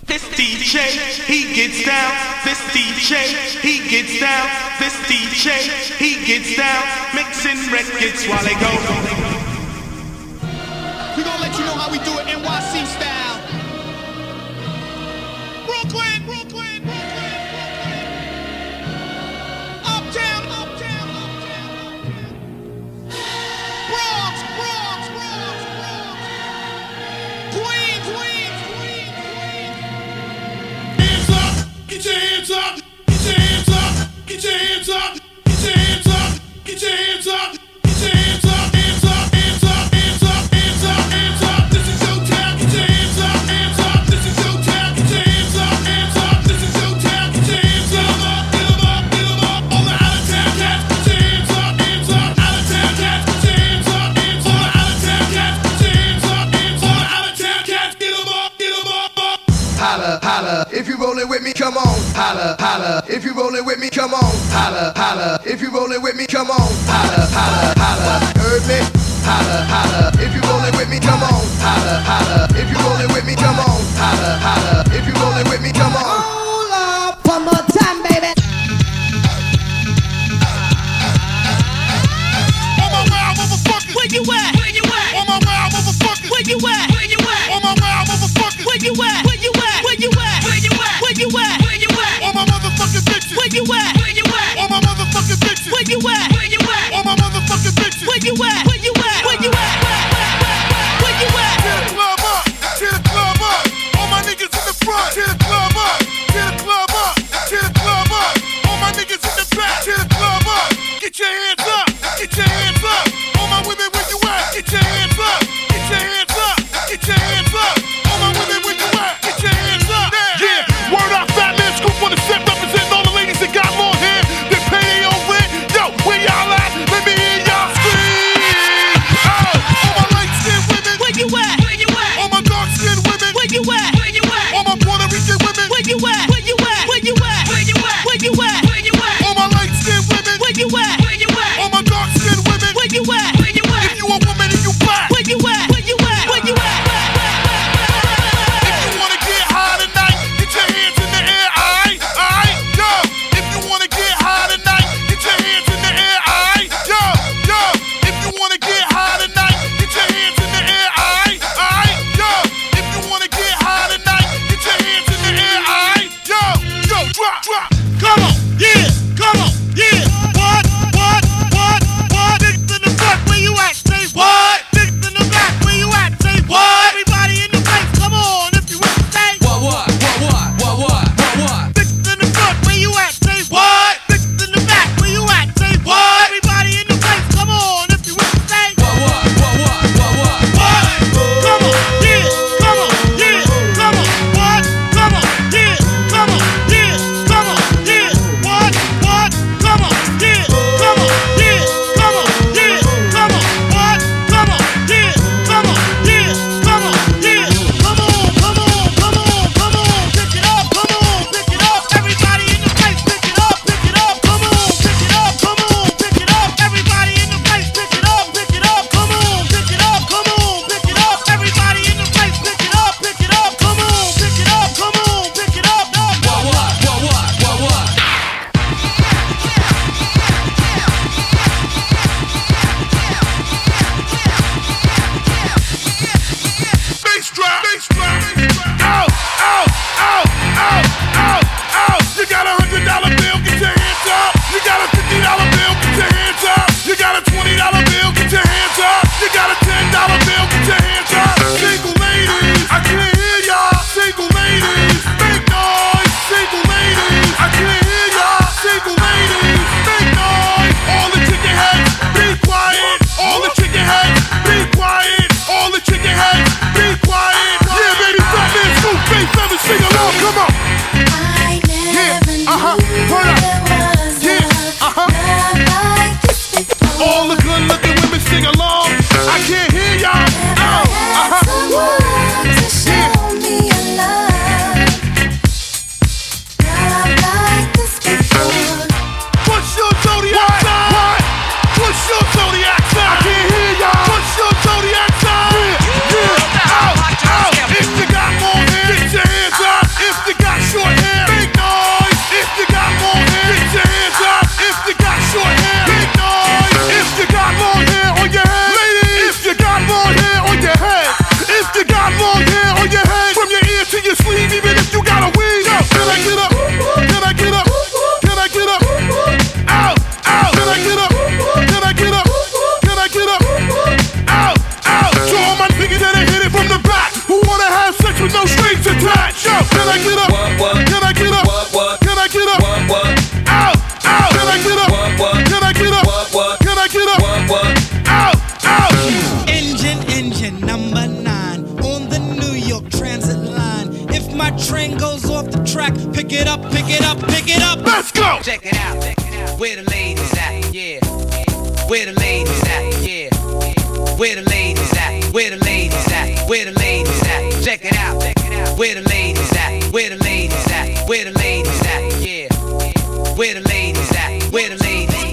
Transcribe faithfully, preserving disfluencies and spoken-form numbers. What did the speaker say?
This D J, he gets down. This D J, he gets down. This D J, he gets down. Mixing records while they go. We gonna let you know how we do it N Y C style. Brooklyn, Brooklyn, Brooklyn, Uptown, Uptown, Uptown, Bronx, Bronx, Bronx, Bronx, Queens, Queens, Queens, Queens. Hands up, get your hands up, get your hands up, get your hands up, get your hands up, get your hands up, get your hands up, hands up, hands up, hands up, hands up, hands up. This is your town, get your hands up, hands up. This is your town, get your hands up, hands up. This is your town, get your hands up, get 'em up, get 'em up. All the out of town cats, get your hands up, hands up. Out of town cats, get your hands up, hands up. All the out of town cats, get your hands up, hands up. All the out of town cats, get 'em up, get 'em up, up. Holla, holla, if you rollin' with me, come on. Holla, holla, if you rollin' with me, come on. Holla, holla, if you rollin' with me, come on. Holla, holla, holla, heard me? Holla, holla, if you rollin' with me, come on. Holla, holla, if you rollin' with me, come on. Holla, holla, if you rollin' with me, come on. Hold up, one more time, baby. On my wild motherfuckers, Where you at? Where you at? on my wild motherfuckers, Where you at? Where you at? on my wild motherfuckers, Where you at? Where you at? Where you at? Where you at? Where you at? Where you at? on my motherfucking bitches, Where you at? Where you at? on my motherfucking bitches, Where you at? Where you at? on my motherfucking bitches. Where you at? Where you at? Where you at? Where you at? Tear the club up, tear the club up. All my niggas in the front, tear the club up, tear the club up, tear the club up. All my niggas in the back, tear the club up. Get your hands up, get your hands up. All my women, where you at? Get your hands up, get your hands up, get your hands up. All my women, where you at? Get your hands up. Yeah, word out, fat man, scoop for the set, representing all the ladies that got long hair. They pay their own rent. Yo, where y'all at? Let me hear y'all scream. Oh, all my light-skinned women. Where you at? Where you at? All my dark-skinned women. Where you at? Where you at? All my Puerto Rican women. Where you at? Where you at? Where you at? Where you at? Where you at? Where you at? All my light-skinned women. Where you at? Where you at? All my dark-skinned women. Where you at? Where you at? If you a woman and you black. Where you at? Where you at? Where you at? If you wanna get high tonight, get your hands in the air, aight? Aight? Yo. If you wanna get high tonight, get your hands in the air, aight? Yo. Yo. If you wanna get high tonight, get your hands in the air, aight? Aight? Yo. If you wanna get high tonight, get your hands in the air, aight? Yo. Yo. Drop. Drop. Come on. Yeah. Come on. Yeah. What? What? What? What? Niggas in the front, where you at? Say what? Niggas in the back, where you at? Say what? Everybody in the place, come on. If you want to say What, what, what, what, what, what, what, what? niggas in the front, where you at? Say what? Niggas in the back, where you at? Say what? Everybody in the place, come on. If you want to say What, what, what, what, what, what? what? Come on, yeah, come on, yeah, come on, what? Come on, yeah, come on, yeah, come on, yeah, what? What? Come on, yeah, come on, yeah, come on, yeah, come on, what? Come on, yeah, come on, yeah, come on, yeah, come on, come on, come on, come on, pick it up, come on, pick it up, everybody in the place, pick it up, pick it up, come on, pick it up, come on, pick it up, everybody in the place, pick it up, pick it up, come on, pick it up, come on, pick it up, everybody in the place, pick it up, pick it up, come on, pick it up, come on, pick it up, What, what, what, what, what, what? bass drop, bass drop, out, out, out, out, out, out. You got a hundred dollar bill, get your hands up. You got a fifty dollar bill, get your hands up. You got a twenty dollar bill, get your hands up. You got a ten dollar bill, get your hands up. Single ladies, I can't hear y'all. Single ladies, make noise. Single ladies, I can't hear y'all. Single ladies, make noise. All the chicken heads, be quiet. All the chicken heads, be quiet. All the chicken heads, be quiet. Yeah, baby, fat man, scoop, face, let me sing along. Come on. I never Yeah, uh-huh, knew turn up. there was Yeah, a uh-huh. love like this before. All the good looking women sing along. I can't hear y'all. Never Oh, had uh-huh. someone to show me a love, love like this before. What's your zodiac sign? What? What's your zodiac sign? I can't hear y'all. What's your zodiac sign? Yeah, yeah. Out, out. If you got more hair, get your hands up. strings attached. Yo, can I get up? What, what? Can I get up? What, what? Can I get up? What, what? Out, out. Can I get up? What, what? Can I get up? What, what? Can I get up? What, what? Out, out. Engine, engine number nine on the New York Transit line. If my train goes off the track, pick it up, pick it up, pick it up. Let's go. Check it out, check it out. Where the ladies at? Yeah. Where the ladies at? Yeah. Where the ladies at? Where the ladies at? Where the ladies at? Check it out, check it out. Where the ladies at? Where the ladies at? Where the ladies at? Yeah. Where the ladies at? Where the ladies at?